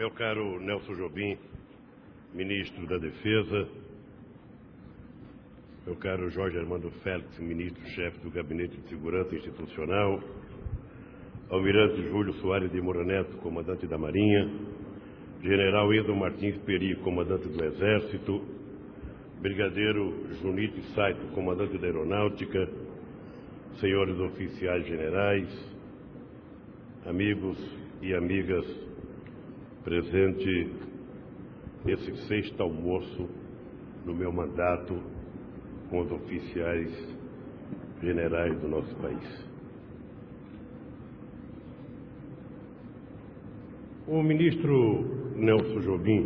Meu caro Nelson Jobim, ministro da Defesa, meu caro Jorge Armando Félix, ministro-chefe do Gabinete de Segurança Institucional, almirante Júlio Soares de Moura Neto, comandante da Marinha, general Edo Martins Peri, comandante do Exército, brigadeiro Junite Saito, comandante da Aeronáutica, senhores oficiais generais, amigos e amigas, presente nesse sexto almoço no meu mandato com os oficiais generais do nosso país. O ministro Nelson Jobim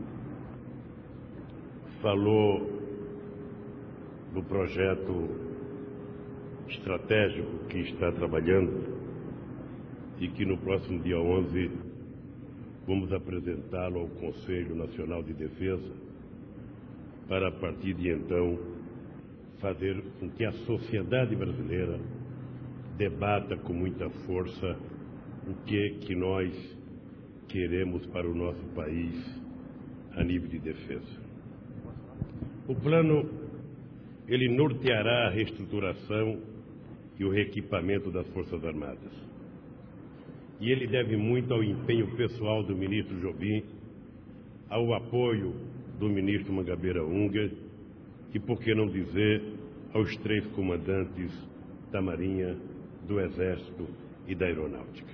falou do projeto estratégico que está trabalhando e que no próximo dia 11 vamos apresentá-lo ao Conselho Nacional de Defesa para, a partir de então, fazer com que a sociedade brasileira debata com muita força o que nós queremos para o nosso país a nível de defesa. O plano, ele norteará a reestruturação e o reequipamento das Forças Armadas. E ele deve muito ao empenho pessoal do ministro Jobim, ao apoio do ministro Mangabeira Unger e, por que não dizer, aos 3 comandantes da Marinha, do Exército e da Aeronáutica.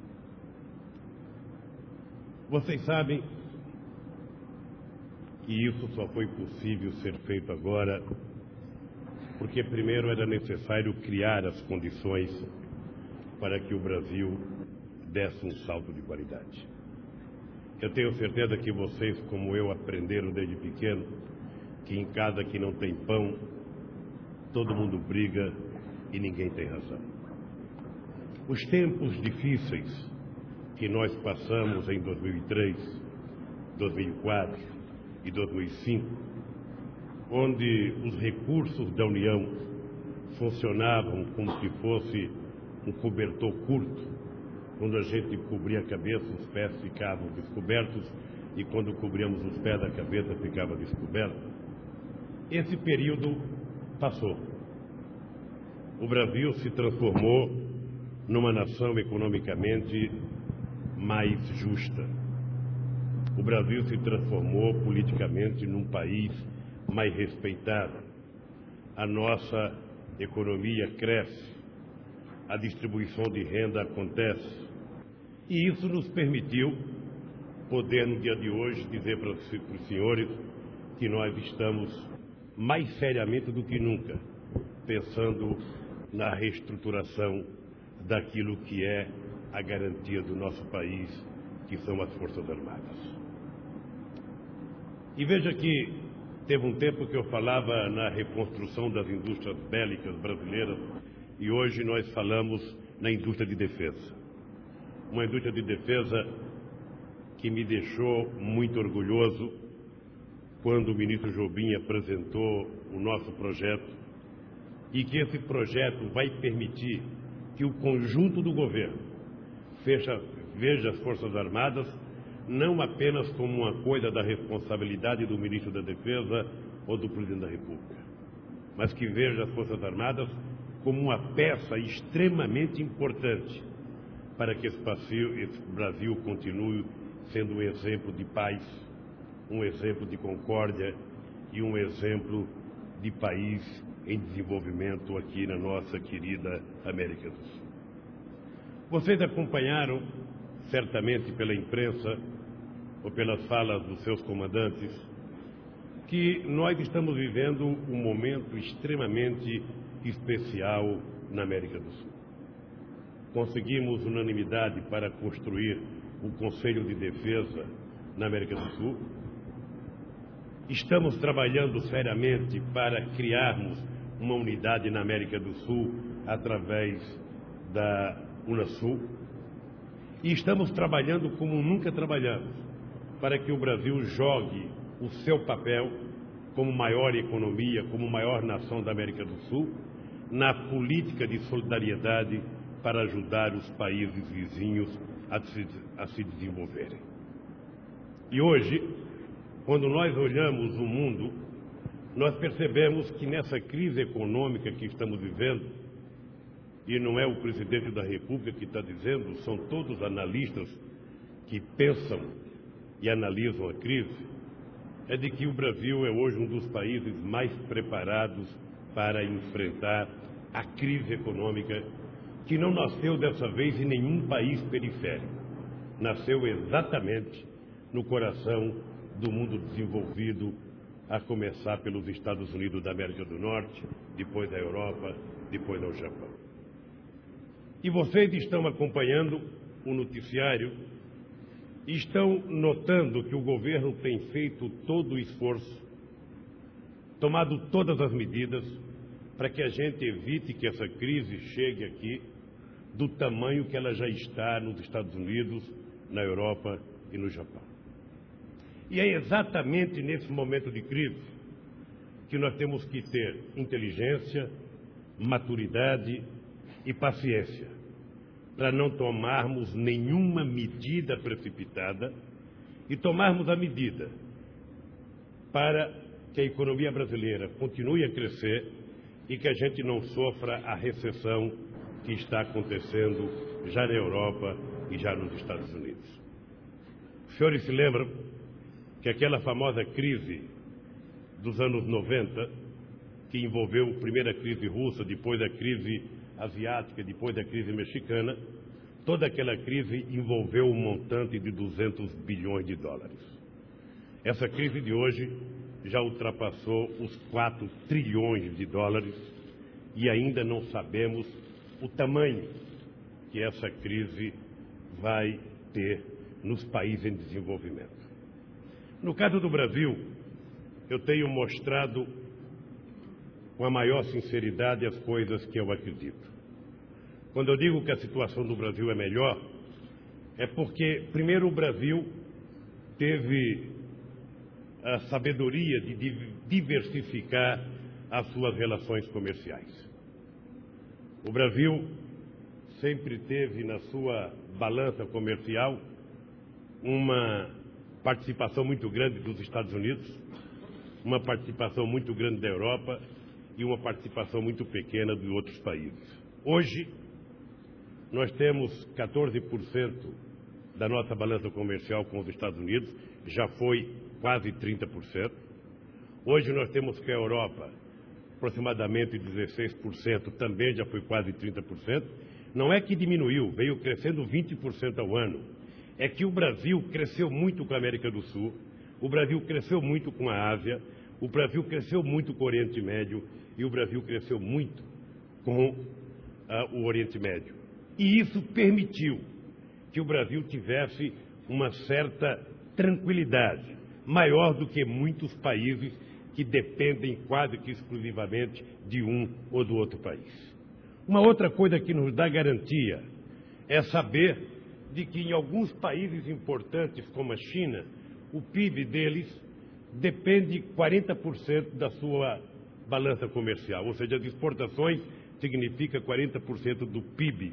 Vocês sabem que isso só foi possível ser feito agora porque primeiro era necessário criar as condições para que o Brasil desse um salto de qualidade. Eu tenho certeza que vocês, como eu, aprenderam desde pequeno que em casa que não tem pão, todo mundo briga e ninguém tem razão. Os tempos difíceis que nós passamos em 2003, 2004 e 2005, onde os recursos da União funcionavam como se fosse um cobertor curto, quando a gente cobria a cabeça, os pés ficavam descobertos, e quando cobríamos os pés, a cabeça ficava descoberta. Esse período passou. O Brasil se transformou numa nação economicamente mais justa. O Brasil se transformou politicamente num país mais respeitado. A nossa economia cresce, a distribuição de renda acontece. E isso nos permitiu poder, no dia de hoje, dizer para os senhores que nós estamos mais seriamente do que nunca pensando na reestruturação daquilo que é a garantia do nosso país, que são as Forças Armadas. E veja que teve um tempo que eu falava na reconstrução das indústrias bélicas brasileiras e hoje nós falamos na indústria de defesa. Uma indústria de defesa que me deixou muito orgulhoso quando o ministro Jobim apresentou o nosso projeto, e que esse projeto vai permitir que o conjunto do governo veja as Forças Armadas não apenas como uma coisa da responsabilidade do ministro da Defesa ou do presidente da República, mas que veja as Forças Armadas como uma peça extremamente importante para que esse Brasil continue sendo um exemplo de paz, um exemplo de concórdia e um exemplo de país em desenvolvimento aqui na nossa querida América do Sul. Vocês acompanharam, certamente pela imprensa ou pelas falas dos seus comandantes, que nós estamos vivendo um momento extremamente especial na América do Sul. Conseguimos unanimidade para construir o Conselho de Defesa na América do Sul. Estamos trabalhando seriamente para criarmos uma unidade na América do Sul através da Unasul. E estamos trabalhando como nunca trabalhamos para que o Brasil jogue o seu papel como maior economia, como maior nação da América do Sul, na política de solidariedade para ajudar os países vizinhos a se desenvolverem. E hoje, quando nós olhamos o mundo, nós percebemos que nessa crise econômica que estamos vivendo, e não é o presidente da República que está dizendo, são todos analistas que pensam e analisam a crise, é de que o Brasil é hoje um dos países mais preparados para enfrentar a crise econômica, que não nasceu dessa vez em nenhum país periférico. Nasceu exatamente no coração do mundo desenvolvido, a começar pelos Estados Unidos da América do Norte, depois da Europa, depois do Japão. E vocês estão acompanhando o noticiário e estão notando que o governo tem feito todo o esforço, tomado todas as medidas para que a gente evite que essa crise chegue aqui do tamanho que ela já está nos Estados Unidos, na Europa e no Japão. E é exatamente nesse momento de crise que nós temos que ter inteligência, maturidade e paciência para não tomarmos nenhuma medida precipitada e tomarmos a medida para que a economia brasileira continue a crescer e que a gente não sofra a recessão que está acontecendo já na Europa e já nos Estados Unidos. Os senhores se lembram que aquela famosa crise dos anos 90, que envolveu a primeira crise russa, depois a crise asiática, depois a crise mexicana, toda aquela crise envolveu um montante de 200 bilhões de dólares. Essa crise de hoje já ultrapassou os 4 trilhões de dólares e ainda não sabemos o tamanho que essa crise vai ter nos países em desenvolvimento. No caso do Brasil, eu tenho mostrado com a maior sinceridade as coisas que eu acredito. Quando eu digo que a situação do Brasil é melhor, é porque, primeiro, o Brasil teve a sabedoria de diversificar as suas relações comerciais. O Brasil sempre teve na sua balança comercial uma participação muito grande dos Estados Unidos, uma participação muito grande da Europa e uma participação muito pequena de outros países. Hoje, nós temos 14% da nossa balança comercial com os Estados Unidos, já foi quase 30%. Hoje nós temos com a Europa aproximadamente 16%, também já foi quase 30%. Não é que diminuiu, veio crescendo 20% ao ano. É que o Brasil cresceu muito com a América do Sul, o Brasil cresceu muito com a Ásia, o Brasil cresceu muito com o Oriente Médio e o Brasil cresceu muito com o Oriente Médio. E isso permitiu que o Brasil tivesse uma certa tranquilidade, maior do que muitos países que dependem quase que exclusivamente de um ou do outro país. Uma outra coisa que nos dá garantia é saber de que em alguns países importantes, como a China, o PIB deles depende 40% da sua balança comercial, ou seja, as exportações significa 40% do PIB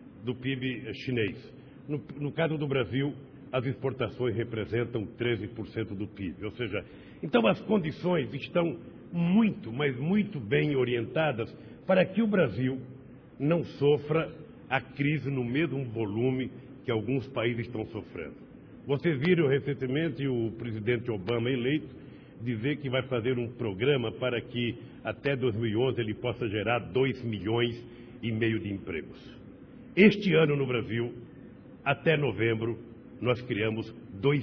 chinês. No caso do Brasil, as exportações representam 13% do PIB, ou seja, então as condições estão muito, mas muito bem orientadas para que o Brasil não sofra a crise no mesmo volume que alguns países estão sofrendo. Vocês viram recentemente o presidente Obama eleito dizer que vai fazer um programa para que até 2011 ele possa gerar 2,5 milhões de empregos. Este ano no Brasil, até novembro, nós criamos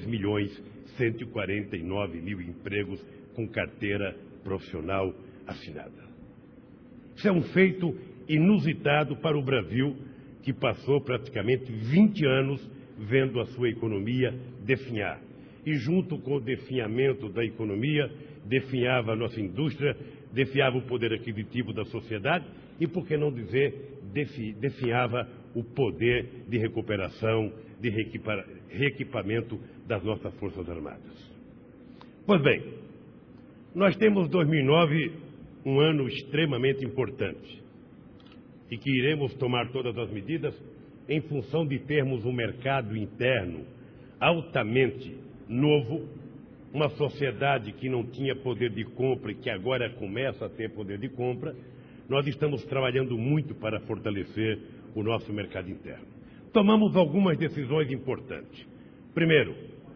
2.149.000 empregos com carteira profissional assinada. Isso é um feito inusitado para o Brasil, que passou praticamente 20 anos vendo a sua economia definhar. E junto com o definhamento da economia, definhava a nossa indústria, definhava o poder aquisitivo da sociedade e, por que não dizer, definhava o poder de recuperação, de reequipamento das nossas Forças Armadas. Pois bem, nós temos 2009 um ano extremamente importante e que iremos tomar todas as medidas em função de termos um mercado interno altamente novo, uma sociedade que não tinha poder de compra e que agora começa a ter poder de compra. Nós estamos trabalhando muito para fortalecer o nosso mercado interno. Tomamos algumas decisões importantes. Primeiro,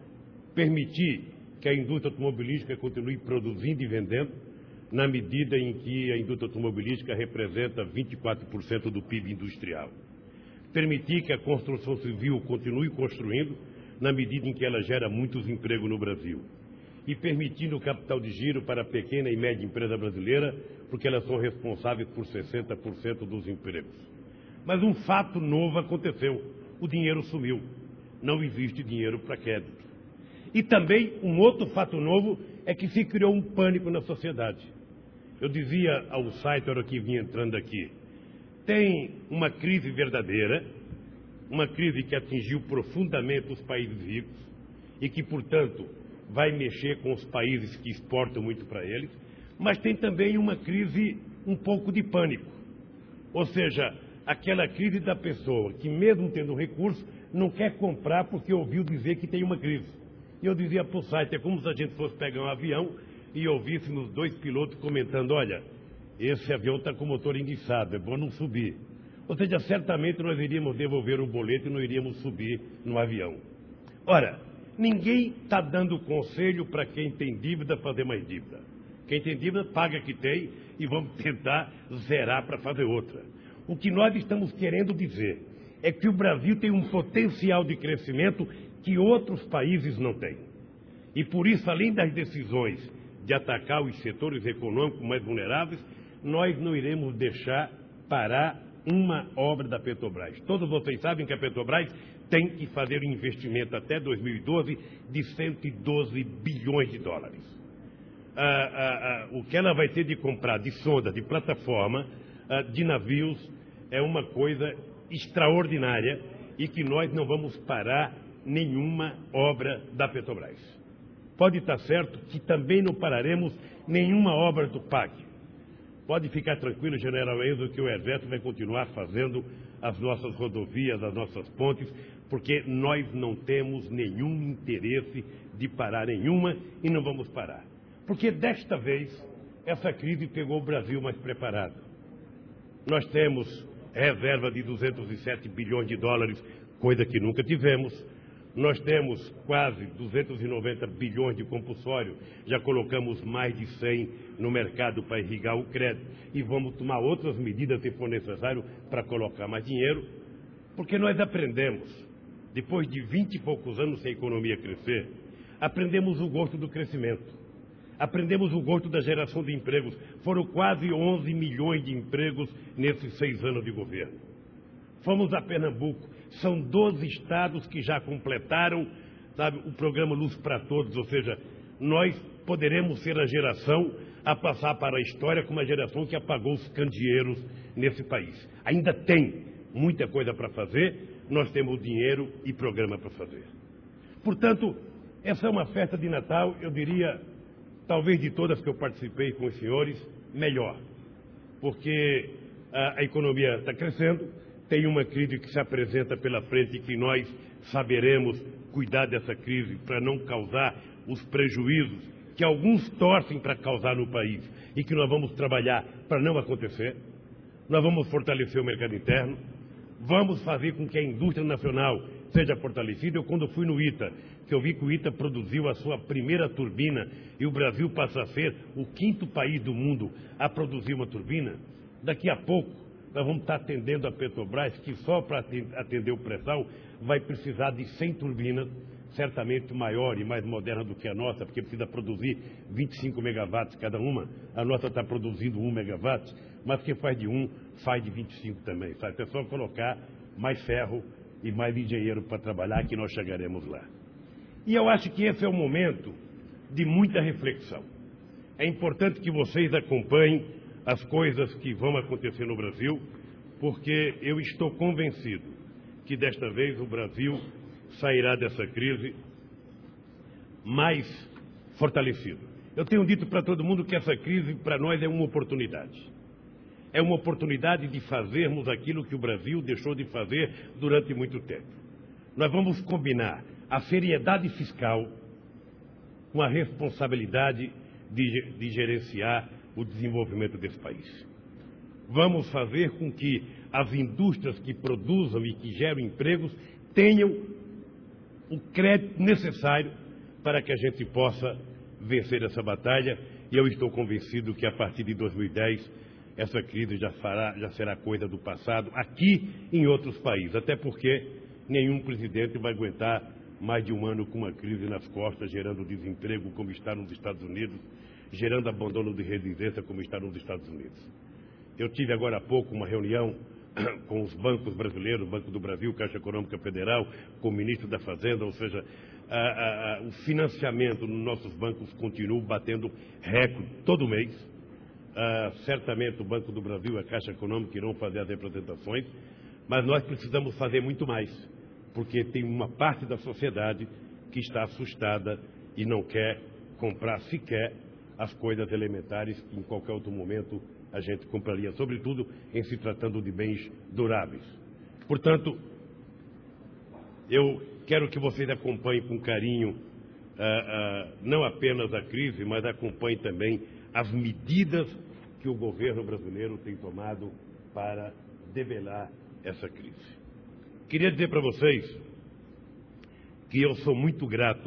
permitir que a indústria automobilística continue produzindo e vendendo, na medida em que a indústria automobilística representa 24% do PIB industrial. Permitir que a construção civil continue construindo, na medida em que ela gera muitos empregos no Brasil. E permitindo o capital de giro para a pequena e média empresa brasileira, porque elas são responsáveis por 60% dos empregos. Mas um fato novo aconteceu: o dinheiro sumiu. Não existe dinheiro para crédito. E também um outro fato novo é que se criou um pânico na sociedade. Eu dizia ao site, na hora que vinha entrando aqui, tem uma crise verdadeira, uma crise que atingiu profundamente os países ricos e que, portanto, vai mexer com os países que exportam muito para eles, mas tem também uma crise um pouco de pânico. Ou seja, aquela crise da pessoa que, mesmo tendo recurso, não quer comprar porque ouviu dizer que tem uma crise. E eu dizia para o site, é como se a gente fosse pegar um avião e ouvíssemos dois pilotos comentando: olha, esse avião está com o motor enguiçado, é bom não subir. Ou seja, certamente nós iríamos devolver o boleto e não iríamos subir no avião. Ora, ninguém está dando conselho para quem tem dívida fazer mais dívida. Quem tem dívida paga que tem e vamos tentar zerar para fazer outra. O que nós estamos querendo dizer é que o Brasil tem um potencial de crescimento que outros países não têm. E por isso, além das decisões de atacar os setores econômicos mais vulneráveis, nós não iremos deixar parar uma obra da Petrobras. Todos vocês sabem que a Petrobras tem que fazer um investimento até 2012 de 112 bilhões de dólares. O que ela vai ter de comprar de sonda, de plataforma, de navios, é uma coisa extraordinária e que nós não vamos parar nenhuma obra da Petrobras. Pode estar certo que também não pararemos nenhuma obra do PAC. Pode ficar tranquilo, General Enzo, que o Exército vai continuar fazendo as nossas rodovias, as nossas pontes, porque nós não temos nenhum interesse de parar nenhuma e não vamos parar. Porque desta vez, essa crise pegou o Brasil mais preparado. Nós temos reserva de 207 bilhões de dólares, coisa que nunca tivemos. Nós temos quase 290 bilhões de compulsório, já colocamos mais de 100 no mercado para irrigar o crédito e vamos tomar outras medidas se for necessário para colocar mais dinheiro, porque nós aprendemos, depois de 20 e poucos anos sem a economia crescer, aprendemos o gosto do crescimento, aprendemos o gosto da geração de empregos. Foram quase 11 milhões de empregos nesses 6 anos de governo. Fomos a Pernambuco. São 12 estados que já completaram, sabe, o programa Luz para Todos, ou seja, nós poderemos ser a geração a passar para a história como a geração que apagou os candeeiros nesse país. Ainda tem muita coisa para fazer, nós temos dinheiro e programa para fazer. Portanto, essa é uma festa de Natal, eu diria, talvez de todas que eu participei com os senhores, melhor, porque a economia está crescendo. Tem uma crise que se apresenta pela frente e que nós saberemos cuidar dessa crise para não causar os prejuízos que alguns torcem para causar no país e que nós vamos trabalhar para não acontecer. Nós vamos fortalecer o mercado interno, vamos fazer com que a indústria nacional seja fortalecida. Eu, quando fui no ITA, que eu vi que o ITA produziu a sua primeira turbina e o Brasil passa a ser o 5º país do mundo a produzir uma turbina, daqui a pouco nós vamos estar atendendo a Petrobras, que só para atender o pré-sal vai precisar de 100 turbinas, certamente maior e mais moderna do que a nossa, porque precisa produzir 25 megawatts cada uma. A nossa está produzindo 1 megawatt, mas quem faz de 1, faz de 25 também. Sabe? É só colocar mais ferro e mais engenheiro para trabalhar que nós chegaremos lá. E eu acho que esse é o momento de muita reflexão. É importante que vocês acompanhem as coisas que vão acontecer no Brasil, porque eu estou convencido que desta vez o Brasil sairá dessa crise mais fortalecido. Eu tenho dito para todo mundo que essa crise para nós é uma oportunidade. É uma oportunidade de fazermos aquilo que o Brasil deixou de fazer durante muito tempo. Nós vamos combinar a seriedade fiscal, com a responsabilidade de gerenciar o desenvolvimento desse país. Vamos fazer com que as indústrias que produzam e que geram empregos tenham o crédito necessário para que a gente possa vencer essa batalha, e eu estou convencido que a partir de 2010 essa crise já será coisa do passado, aqui e em outros países, até porque nenhum presidente vai aguentar mais de um ano com uma crise nas costas, gerando desemprego como está nos Estados Unidos, gerando abandono de residência como está nos Estados Unidos. Eu tive agora há pouco uma reunião com os bancos brasileiros, Banco do Brasil, Caixa Econômica Federal, com o ministro da Fazenda, ou seja, o financiamento nos nossos bancos continua batendo recorde todo mês. Certamente o Banco do Brasil e a Caixa Econômica irão fazer as representações, mas nós precisamos fazer muito mais, porque tem uma parte da sociedade que está assustada e não quer comprar sequer as coisas elementares que em qualquer outro momento a gente compraria, sobretudo em se tratando de bens duráveis. Portanto, eu quero que vocês acompanhem com carinho não apenas a crise, mas acompanhem também as medidas que o governo brasileiro tem tomado para debelar essa crise. Queria dizer para vocês que eu sou muito grato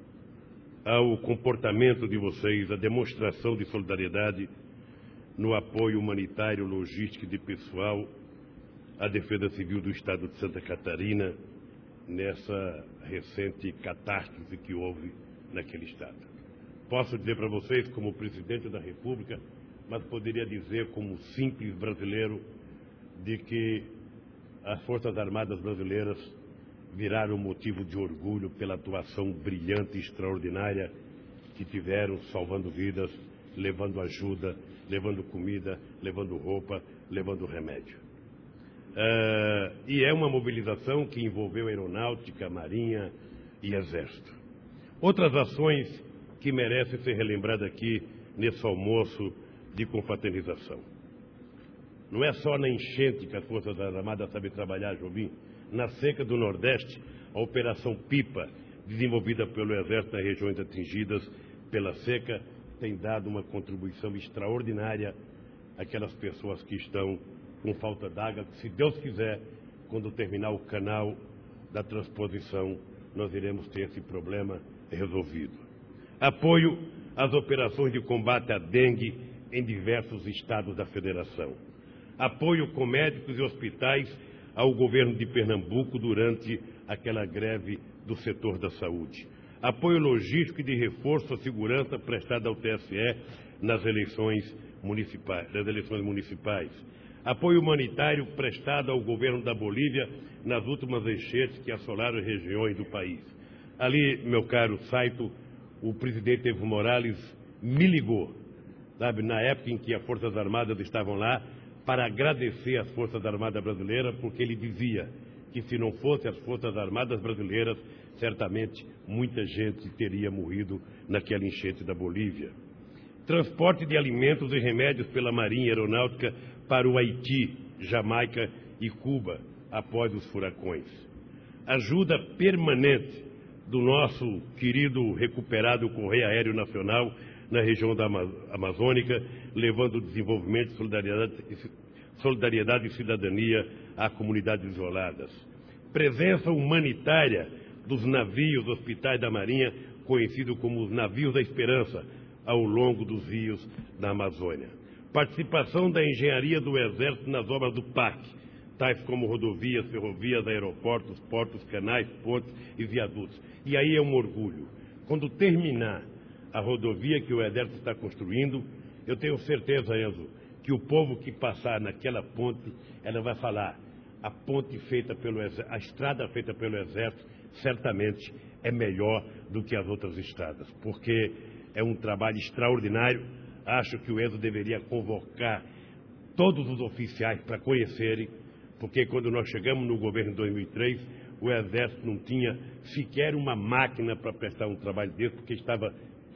ao comportamento de vocês, a demonstração de solidariedade no apoio humanitário, logístico e de pessoal à Defesa Civil do Estado de Santa Catarina nessa recente catástrofe que houve naquele estado. Posso dizer para vocês, como presidente da República, mas poderia dizer como simples brasileiro, de que as Forças Armadas brasileiras viraram motivo de orgulho pela atuação brilhante e extraordinária que tiveram, salvando vidas, levando ajuda, levando comida, levando roupa, levando remédio. E é uma mobilização que envolveu aeronáutica, marinha e exército. Outras ações que merecem ser relembradas aqui nesse almoço de confraternização. Não é só na enchente que as Forças Armadas sabem trabalhar, Jobim. Na seca do Nordeste, a Operação Pipa, desenvolvida pelo Exército nas regiões atingidas pela seca, tem dado uma contribuição extraordinária àquelas pessoas que estão com falta d'água, que, se Deus quiser, quando terminar o canal da transposição, nós iremos ter esse problema resolvido. Apoio às operações de combate à dengue em diversos estados da Federação. Apoio com médicos e hospitais ao governo de Pernambuco durante aquela greve do setor da saúde. Apoio logístico e de reforço à segurança prestada ao TSE nas eleições municipais. Apoio humanitário prestado ao governo da Bolívia nas últimas enchentes que assolaram as regiões do país. Ali, meu caro Saito, o presidente Evo Morales me ligou, sabe, na época em que as Forças Armadas estavam lá, para agradecer às Forças Armadas brasileiras, porque ele dizia que se não fossem as Forças Armadas brasileiras, certamente muita gente teria morrido naquela enchente da Bolívia. Transporte de alimentos e remédios pela Marinha e Aeronáutica para o Haiti, Jamaica e Cuba, após os furacões. Ajuda permanente do nosso querido recuperado Correio Aéreo Nacional na região da Amazônica, levando desenvolvimento, solidariedade e cidadania a comunidades isoladas. Presença humanitária dos navios hospitais da Marinha, conhecidos como os navios da esperança, ao longo dos rios da Amazônia. Participação da engenharia do Exército nas obras do PAC, tais como rodovias, ferrovias, aeroportos, portos, canais, pontes e viadutos. E aí é um orgulho. Quando terminar a rodovia que o Exército está construindo, eu tenho certeza, Enzo, que o povo que passar naquela ponte, ela vai falar, a ponte feita pelo Exército, a estrada feita pelo Exército, certamente é melhor do que as outras estradas, porque é um trabalho extraordinário. Acho que o Enzo deveria convocar todos os oficiais para conhecerem, porque quando nós chegamos no governo em 2003, o Exército não tinha sequer uma máquina para prestar um trabalho desse, porque estava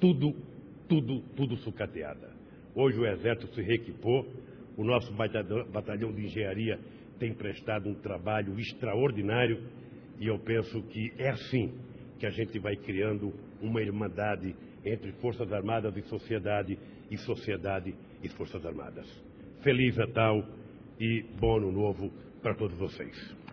tudo sucateada. Hoje o Exército se reequipou, o nosso batalhão de engenharia tem prestado um trabalho extraordinário, e eu penso que é assim que a gente vai criando uma irmandade entre Forças Armadas e sociedade e Forças Armadas. Feliz Natal e bom Ano Novo para todos vocês.